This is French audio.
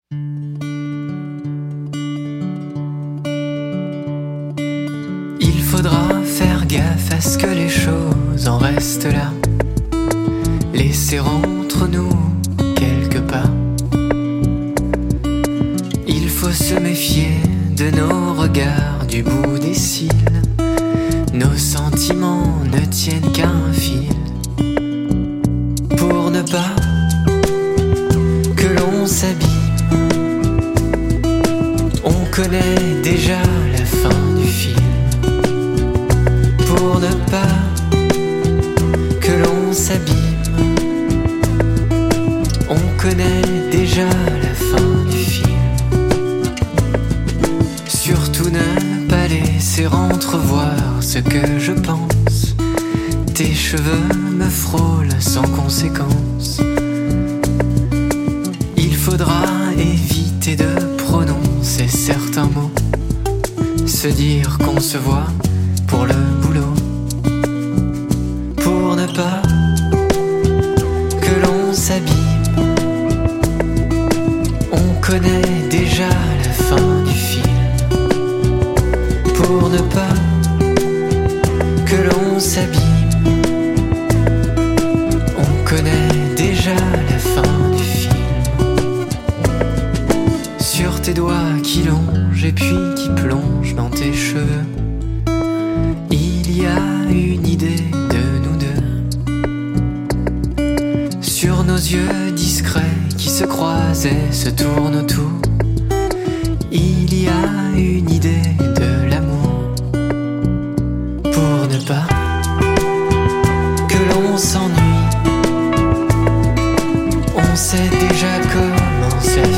Il faudra faire gaffe à ce que les choses en restent là, laisser entre nous quelques pas. Il faut se méfier de nos regards du bout des cils. Nos sentiments ne tiennent qu'à un fil. Pour ne pas que l'on s'abîme, on connaît déjà la fin du film. Pour ne pas que l'on s'abîme, on connaît déjà la fin du film. Surtout ne pas laisser entrevoir ce que je pense. Tes cheveux me frôlent sans conséquence. Il faudra éviter de prononcer certains mots, se dire qu'on se voit pour le boulot. Pour ne pas que l'on s'abîme, on connaît déjà la fin du film. Pour ne pas que l'on s'abîme, on connaît déjà la fin du film. Sur tes doigts qui longent et puis qui plongent dans tes cheveux, il y a une idée de nous deux. Sur nos yeux discrets qui se croisent et se tournent autour, il y a une idée de l'amour. Pour ne pas que l'on s'ennuie, on sait déjà comment ça